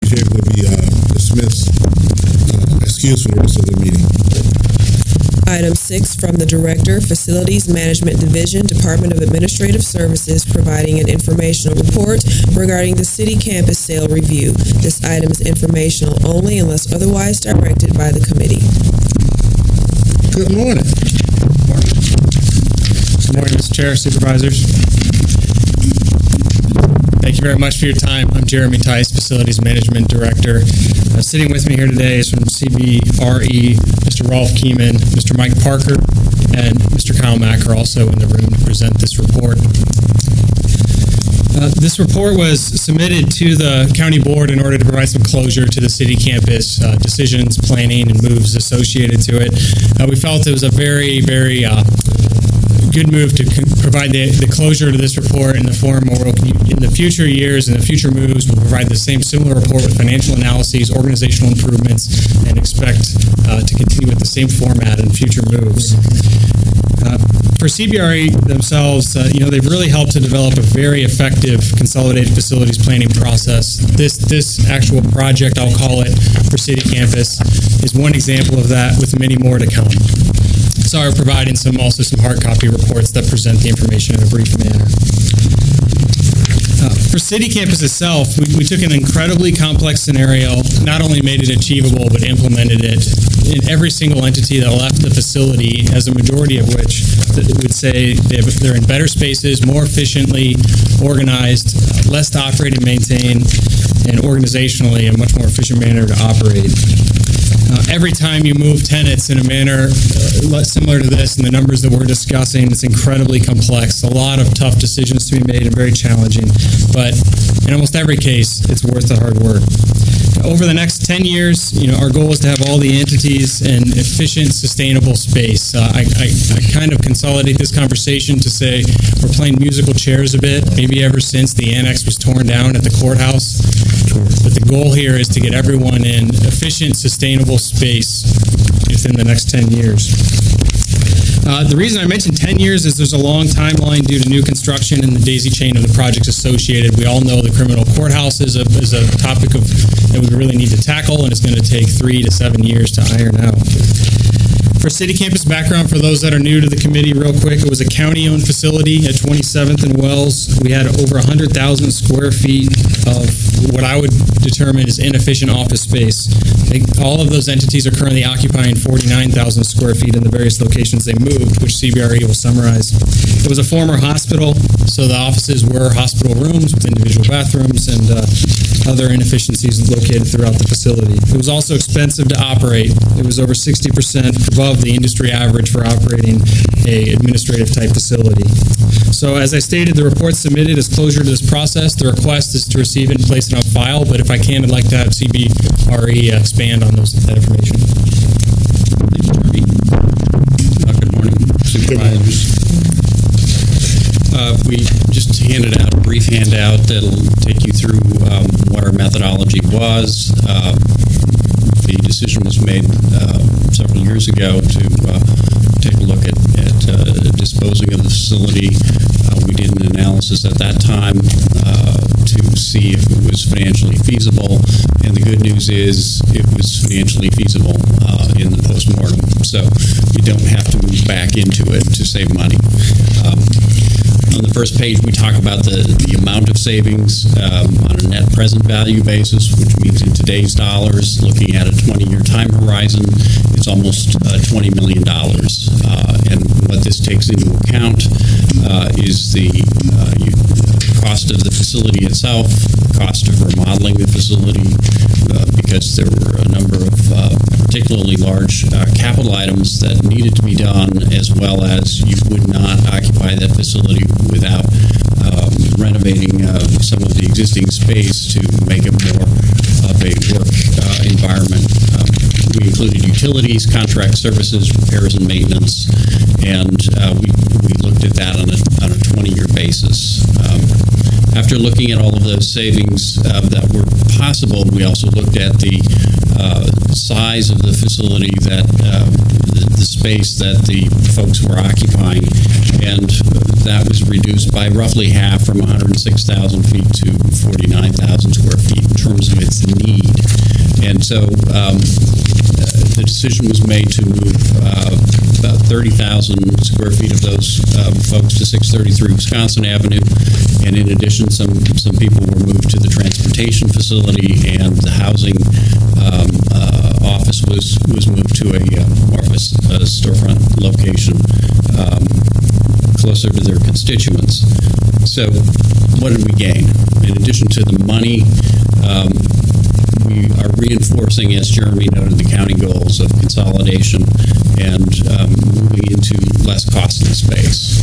Secretary will be dismissed, excused for the rest of the meeting. Item 6 from the Director, Facilities Management Division, Department of Administrative Services, providing an informational report regarding the city campus sale review. This item is informational only unless otherwise directed by the committee. Good morning. Good morning, Mr. Chair, Supervisors. Thank you very much for your time. I'm Jeremy Tice, Facilities Management Director. Sitting with me here today is from CBRE, Mr. Rolf Kieman, Mr. Mike Parker, and Mr. Kyle Mack are also in the room to present this report. This report was submitted to the County Board in order to provide some closure to the city campus decisions, planning, and moves associated to it. We felt it was a very, very good move to provide the closure to this report in the form where in the future years and the future moves we'll provide the similar report with financial analyses, organizational improvements, and expect to continue with the same format in future moves. For CBRE themselves, they've really helped to develop a very effective consolidated facilities planning process. This actual project, I'll call it, for City Campus is one example of that, with many more to come. So I'm providing some hard copy reports that present the information in a brief manner. For City Campus itself, we took an incredibly complex scenario, not only made it achievable, but implemented it in every single entity that left the facility, as a majority of which would say they're in better spaces, more efficiently organized, less to operate and maintain, and organizationally a much more efficient manner to operate. Every time you move tenants in a manner similar to this and the numbers that we're discussing, it's incredibly complex. A lot of tough decisions to be made and very challenging. But in almost every case, it's worth the hard work. Over the next 10 years, our goal is to have all the entities in efficient, sustainable space. I kind of consolidate this conversation to say we're playing musical chairs a bit, maybe ever since the annex was torn down at the courthouse. But the goal here is to get everyone in efficient, sustainable space within the next 10 years. The reason I mentioned 10 years is there's a long timeline due to new construction and the daisy chain of the projects associated. We all know the criminal courthouse is a topic that we really need to tackle, and it's going to take 3 to 7 years to iron out. For City Campus background, for those that are new to the committee, real quick, it was a county-owned facility at 27th and Wells. We had over 100,000 square feet of what I would determine is inefficient office space. All of those entities are currently occupying 49,000 square feet in the various locations they moved, which CBRE will summarize. It was a former hospital, so the offices were hospital rooms with individual bathrooms and other inefficiencies located throughout the facility. It was also expensive to operate. It was over 60% above the industry average for operating a administrative type facility. So as I stated, the report submitted is closure to this process. The request is to receive it and place it on file, but if I can, I'd like to have CBRE expand on that information. Good morning, Supervisors. We just handed out a brief handout that'll take you through what our methodology was. The decision was made several years ago to take a look at disposing of the facility. We did an analysis at that time to see if it was financially feasible, and the good news is it was financially feasible in the postmortem. So you don't have to move back into it to save money. On the first page, we talk about the amount of savings on a net present value basis, which means in today's dollars, looking at a 20-year time horizon, it's almost $20 million. And what this takes into account is the cost of the facility itself, cost of remodeling the facility, because there were a number of particularly large capital items that needed to be done, as well as you would not occupy that facility without renovating some of the existing space to make it more of a work environment. We included utilities, contract services, repairs and maintenance, and we looked at that on a 20-year basis. After looking at all of those savings that were possible, we also looked at the size of the facility, that the space that the folks were occupying, and that was reduced by roughly half, from 106,000 feet to 49,000 square feet in terms of its need. And so the decision was made to move about 30,000 square feet of those folks to 633 Wisconsin Avenue. And in addition, some people were moved to the transportation facility, and the housing office was moved to a more of a storefront location closer to their constituents. So what did we gain? In addition to the money, we are reinforcing, as Jeremy noted, the county goals of consolidation and moving into less costly space.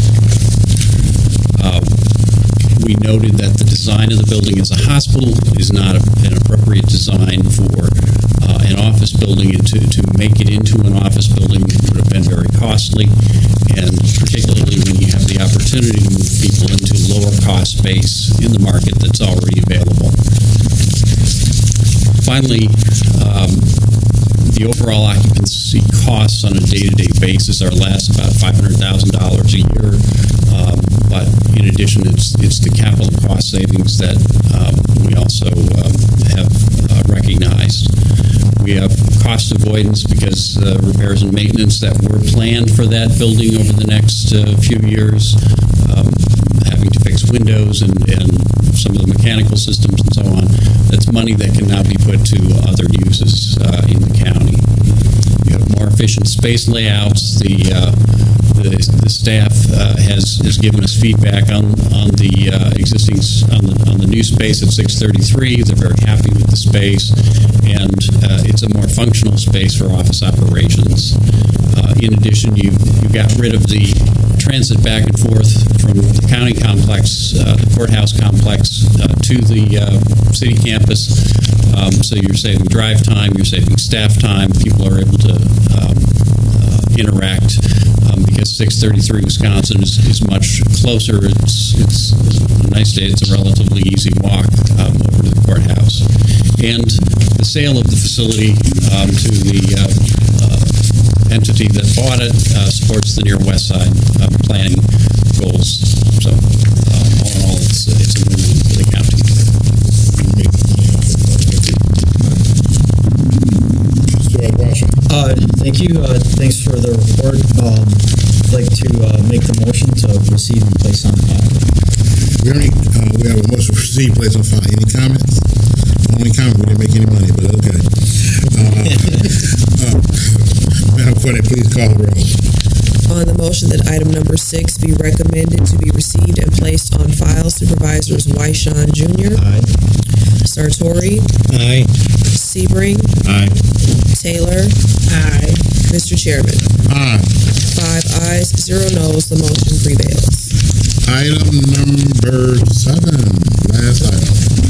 We noted that the design of the building as a hospital is not an appropriate design for an office building, and to make it into an office building would have been very costly, and particularly when you have the opportunity to move people into lower cost space in the market that's already available. Finally, the overall occupancy costs on a day-to-day basis are less, about $500,000 a year. But in addition, it's the capital cost savings that we also have recognized. We have cost avoidance because repairs and maintenance that were planned for that building over the next few years, having to fix windows and some of the mechanical systems and so on, that's money that can now be put to other uses in the county. You have more efficient space layouts. The staff has given us feedback on the existing on the new space at 633. They're very happy with the space, and it's a more functional space for office operations. In addition, you got rid of the transit back and forth from the county complex, the courthouse complex, to the city campus. So you're saving drive time, you're saving staff time. People are able to interact because 633 Wisconsin is much closer. It's a nice day. It's a relatively easy walk over to the courthouse. And the sale of the facility to the entity that bought it supports the near west side planning goals. So all in all, it's a win-win for the county. Thank you. Thanks for the report. I'd like to make the motion to receive and place on file. We have a motion to receive, place on file. Any comments? Only comment, we didn't make any money, but okay. Madam Clerk, please call the roll. On the motion that item number 6 be recommended to be received and placed on file, Supervisors Wyshawn Jr. Aye. Sartori. Aye. Sebring. Aye. Taylor. Aye. Mr. Chairman. Aye. 5 ayes, 0 noes. The motion prevails. Item number 7, last item.